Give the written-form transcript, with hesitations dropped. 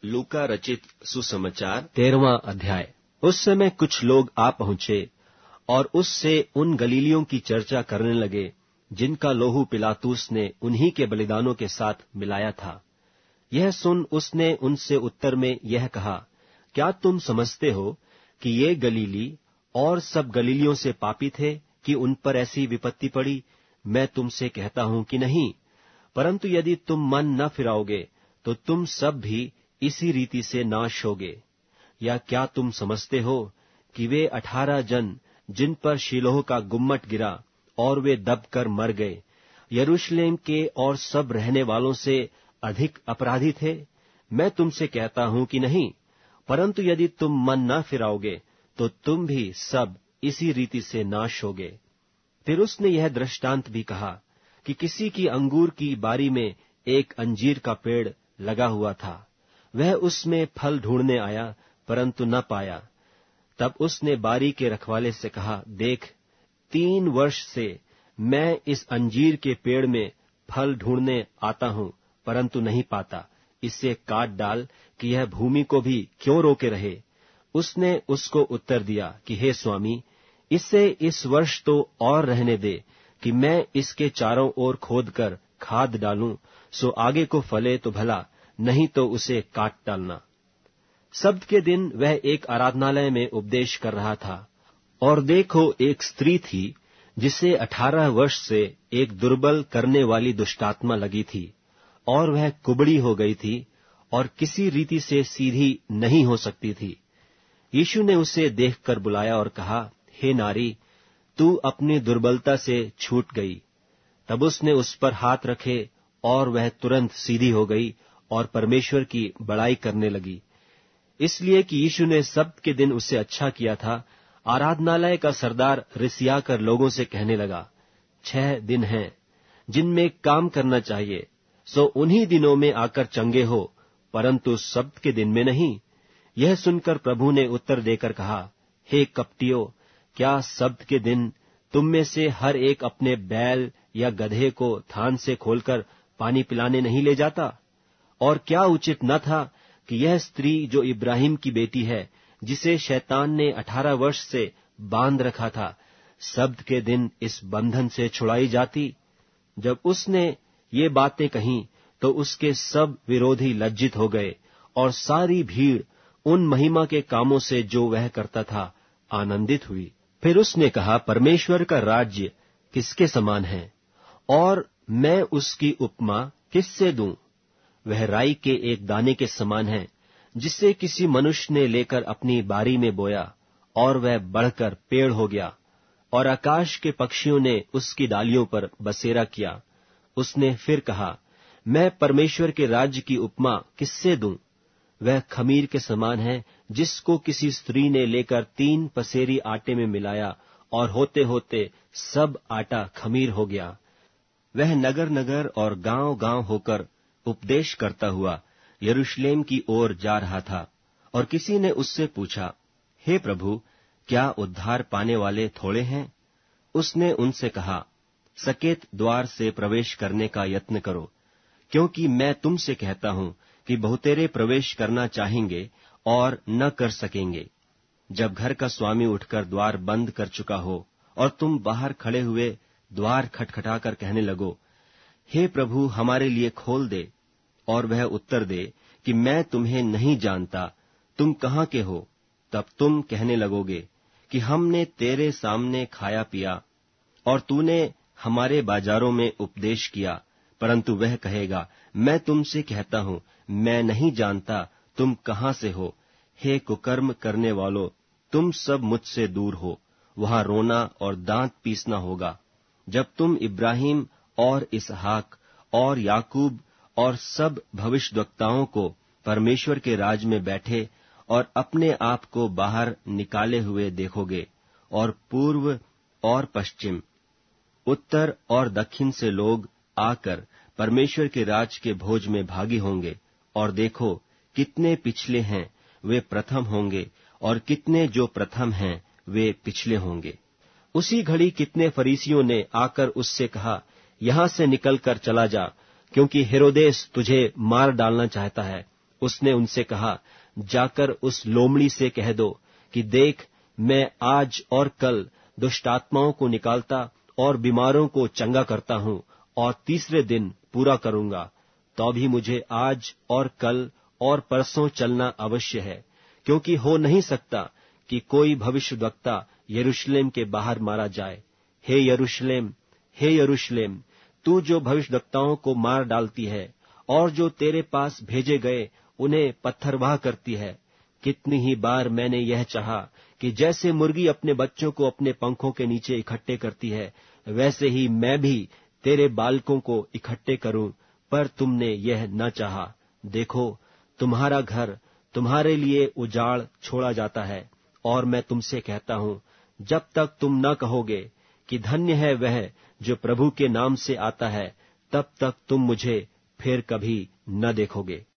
लूका रचित सुसमाचार 13वां अध्याय। उस समय कुछ लोग आ पहुंचे और उससे उन गलीलियों की चर्चा करने लगे जिनका लोहू पिलातुस ने उन्हीं के बलिदानों के साथ मिलाया था। यह सुन उसने उनसे उत्तर में यह कहा, क्या तुम समझते हो कि ये गलीली और सब गलीलियों से पापी थे कि उन पर ऐसी विपत्ति पड़ी? मैं तुमसे कहता हूं कि नहीं, परंतु यदि तुम मन न फिराओगे तो तुम सब भी इसी रीति से नाश होगे। या क्या तुम समझते हो कि वे 18 जन जिन पर शीलोह का गुम्मट गिरा और वे दबकर मर गए, यरूशलेम के और सब रहने वालों से अधिक अपराधी थे? मैं तुमसे कहता हूं कि नहीं, परंतु यदि तुम मन न फिराओगे तो तुम भी सब इसी रीति से नाश होगे। फिर उसने यह दृष्टांत भी कहा कि किसी की अंगूर की बारी में एक अंजीर का पेड़ लगा हुआ था। वह उसमें फल ढूंढने आया, परंतु न पाया। तब उसने बारी के रखवाले से कहा, देख, 3 वर्ष से मैं इस अंजीर के पेड़ में फल ढूंढने आता हूं, परंतु नहीं पाता। इसे काट डाल कि यह भूमि को भी क्यों रोके रहे। उसने उसको उत्तर दिया कि हे स्वामी, इसे इस वर्ष तो और रहने दे कि मैं इसके चारों ओर खोदकर खाद डालूं, सो आगे को फले तो भला, नहीं तो उसे काट डालना। सब्त के दिन वह एक आराधनालय में उपदेश कर रहा था, और देखो, एक स्त्री थी जिसे 18 वर्ष से एक दुर्बल करने वाली दुष्टात्मा लगी थी, और वह कुबड़ी हो गई थी और किसी रीति से सीधी नहीं हो सकती थी। यीशु ने उसे देखकर बुलाया और कहा, हे नारी, तू अपनी दुर्बलता से छूट गई। तब उसने उस पर हाथ रखे और वह तुरंत सीधी हो गई और परमेश्वर की बड़ाई करने लगी। इसलिए कि यीशु ने सब्त के दिन उसे अच्छा किया था, आराधनालय का सरदार रिसियाकर लोगों से कहने लगा, 6 दिन हैं जिनमें काम करना चाहिए, सो उन्हीं दिनों में आकर चंगे हो, परंतु सब्त के दिन में नहीं। यह सुनकर प्रभु ने उत्तर देकर कहा, हे कपटियों, क्या सब्त के दिन तुम में से हर एक अपने बैल या गधे को थान से खोलकर पानी पिलाने नहीं ले जाता? और क्या उचित न था कि यह स्त्री जो इब्राहिम की बेटी है, जिसे शैतान ने 18 वर्ष से बांध रखा था, सब्त के दिन इस बंधन से छुड़ाई जाती? जब उसने ये बातें कहीं तो उसके सब विरोधी लज्जित हो गए, और सारी भीड़ उन महिमा के कामों से जो वह करता था आनंदित हुई। फिर उसने कहा, परमेश्वर का राज्य किसके समान है, और मैं उसकी उपमा किससे दूं? वह राई के एक दाने के समान है, जिसे किसी मनुष्य ने लेकर अपनी बारी में बोया, और वह बढ़कर पेड़ हो गया, और आकाश के पक्षियों ने उसकी डालियों पर बसेरा किया। उसने फिर कहा, मैं परमेश्वर के राज्य की उपमा किससे दूं? वह खमीर के समान है, जिसको किसी स्त्री ने लेकर 3 पसेरी आटे में मिलाया, और होते होते सब आटा खमीर हो गया। वह नगर नगर और गांव गांव होकर उपदेश करता हुआ यरूशलेम की ओर जा रहा था, और किसी ने उससे पूछा, हे प्रभु, क्या उद्धार पाने वाले थोड़े हैं? उसने उनसे कहा, सकेत द्वार से प्रवेश करने का यत्न करो, क्योंकि मैं तुमसे कहता हूं कि बहुतेरे प्रवेश करना चाहेंगे और न कर सकेंगे। जब घर का स्वामी उठकर द्वार बंद कर चुका हो और तुम बाहर खड़े हुए द्वार खटखटाकर कहने लगो, हे प्रभु, हमारे लिए खोल दे, और वह उत्तर दे कि मैं तुम्हें नहीं जानता, तुम कहाँ के हो? तब तुम कहने लगोगे कि हमने तेरे सामने खाया पिया और तूने हमारे बाजारों में उपदेश किया। परंतु वह कहेगा, मैं तुमसे कहता हूं, मैं नहीं जानता, तुम कहाँ से हो? हे कुकर्म करने वालों, तुम सब मुझसे दूर हो। वहां रोना और दांत पीसना होगा, जब तुम इब्राहिम और इसहाक और याकूब और सब भविष्यद्वक्ताओं को परमेश्वर के राज में बैठे और अपने आप को बाहर निकाले हुए देखोगे, और पूर्व और पश्चिम, उत्तर और दक्षिण से लोग आकर परमेश्वर के राज के भोज में भागी होंगे। और देखो, कितने पिछले हैं वे प्रथम होंगे, और कितने जो प्रथम हैं वे पिछले होंगे। उसी घड़ी कितने फरीसियों ने आकर उससे कहा, यहां से निकलकर चला जा, क्योंकि हेरोदेस तुझे मार डालना चाहता है। उसने उनसे कहा, जाकर उस लोमड़ी से कह दो कि देख, मैं आज और कल दुष्टात्माओं को निकालता और बीमारों को चंगा करता हूं, और तीसरे दिन पूरा करूंगा। तो भी मुझे आज और कल और परसों चलना अवश्य है, क्योंकि हो नहीं सकता कि कोई भविष्यद्वक्ता यरूशलेम के बाहर मारा जाए। हे यरूशलेम, हे यरूशलेम, तू जो भविष्यद्वक्ताओं को मार डालती है और जो तेरे पास भेजे गए उन्हें पत्थरवाह करती है, कितनी ही बार मैंने यह चाहा कि जैसे मुर्गी अपने बच्चों को अपने पंखों के नीचे इकट्ठे करती है, वैसे ही मैं भी तेरे बालकों को इकट्ठे करूं, पर तुमने यह न चाहा। देखो, तुम्हारा घर तुम्हारे लिए उजाड़ छोड़ा जाता है, और मैं तुमसे कहता हूं, जब तक तुम न कहोगे कि धन्य है वह जो प्रभु के नाम से आता है, तब तक तुम मुझे फिर कभी न देखोगे।